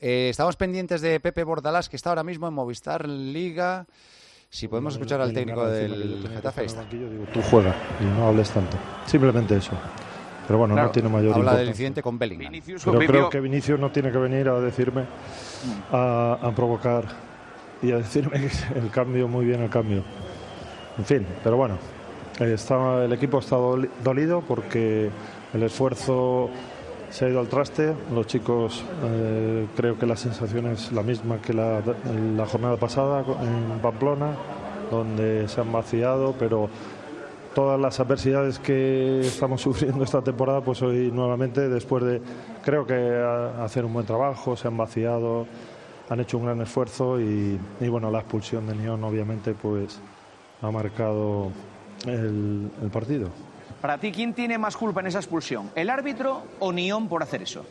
Estamos pendientes de Pepe Bordalás, que está ahora mismo en Movistar Liga. Si podemos escuchar al técnico del Getafe. Digo, tú juega y no hables tanto. Simplemente eso. Pero bueno, claro, no tiene mayor importancia. Habla del incidente con Bellingham. Pero creo que Vinicius no tiene que venir a decirme, a provocar y a decirme que el cambio, muy bien el cambio. En fin, pero bueno, el equipo está dolido porque el esfuerzo se ha ido al traste. Los chicos, creo que la sensación es la misma que la jornada pasada en Pamplona, donde se han vaciado, pero todas las adversidades que estamos sufriendo esta temporada, pues hoy nuevamente, después de, creo que hacer un buen trabajo, se han vaciado, han hecho un gran esfuerzo y bueno, la expulsión de Nión obviamente pues ha marcado el partido. Para ti, ¿quién tiene más culpa en esa expulsión? ¿El árbitro o Nión por hacer eso?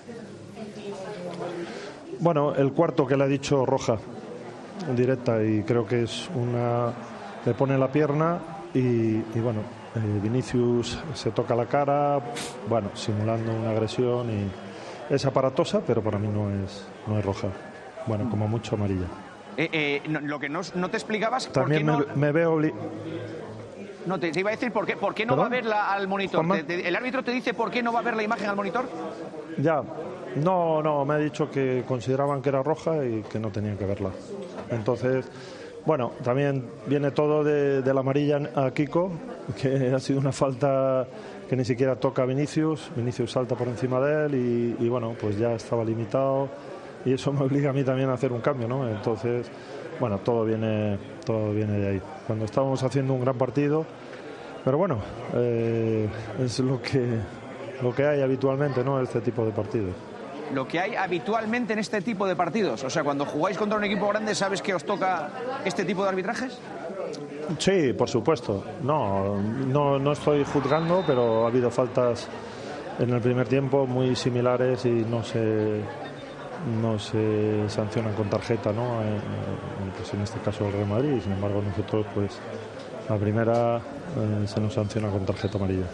Bueno, el cuarto que le ha dicho roja directa, y creo que es le pone la pierna y bueno, Vinicius se toca la cara, bueno, simulando una agresión, y es aparatosa, pero para mí no es roja. Bueno, como mucho amarilla. Lo que no te explicabas... También me veo... No, te iba a decir por qué no va a verla al monitor. ¿El árbitro te dice por qué no va a ver la imagen al monitor? Ya, no, me ha dicho que consideraban que era roja y que no tenían que verla. Entonces, bueno, también viene todo de la amarilla a Kiko, que ha sido una falta que ni siquiera toca a Vinicius salta por encima de él y bueno, pues ya estaba limitado y eso me obliga a mí también a hacer un cambio, ¿no? Entonces, bueno, todo viene de ahí. Cuando estábamos haciendo un gran partido, pero bueno, es lo que hay habitualmente, ¿no? Este tipo de partidos. Lo que hay habitualmente en este tipo de partidos. O sea, cuando jugáis contra un equipo grande, ¿sabes que os toca este tipo de arbitrajes? Sí, por supuesto. No estoy juzgando, pero ha habido faltas en el primer tiempo muy similares y no se sancionan con tarjeta, ¿no? Pues en este caso el Real Madrid, sin embargo nosotros pues la primera se nos sanciona con tarjeta amarilla.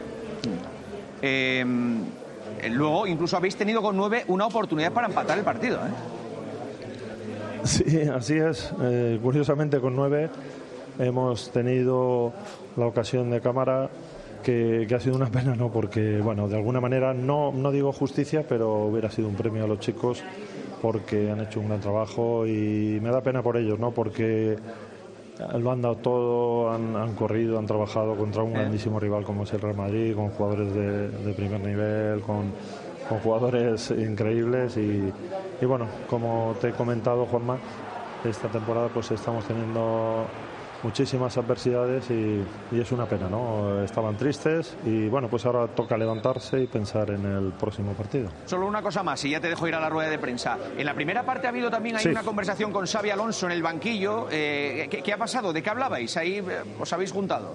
Luego incluso habéis tenido con 9 una oportunidad para empatar el partido, ¿eh? Sí, así es. Curiosamente con 9 hemos tenido la ocasión de cámara que ha sido una pena, ¿no? Porque, bueno, de alguna manera, no digo justicia, pero hubiera sido un premio a los chicos porque han hecho un gran trabajo y me da pena por ellos, ¿no? Porque lo han dado todo, han corrido, han trabajado contra un grandísimo rival como es el Real Madrid, con jugadores de primer nivel, con jugadores increíbles y bueno, como te he comentado, Juanma, esta temporada pues estamos teniendo muchísimas adversidades y es una pena, ¿no? Estaban tristes y bueno, pues ahora toca levantarse y pensar en el próximo partido. Solo una cosa más y ya te dejo ir a la rueda de prensa. En la primera parte ha habido también ahí una conversación con Xabi Alonso en el banquillo. ¿Qué ha pasado? ¿De qué hablabais? Ahí os habéis juntado.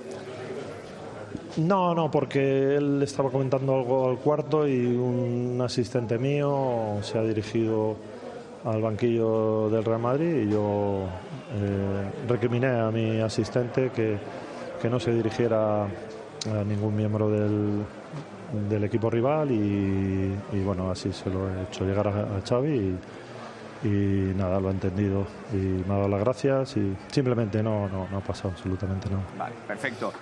No, porque él estaba comentando algo al cuarto y un asistente mío se ha dirigido al banquillo del Real Madrid y yo recriminé a mi asistente que no se dirigiera a ningún miembro del equipo rival y bueno, así se lo he hecho llegar a Xavi y nada, lo ha entendido y me ha dado las gracias y simplemente no ha pasado absolutamente nada. Vale, perfecto.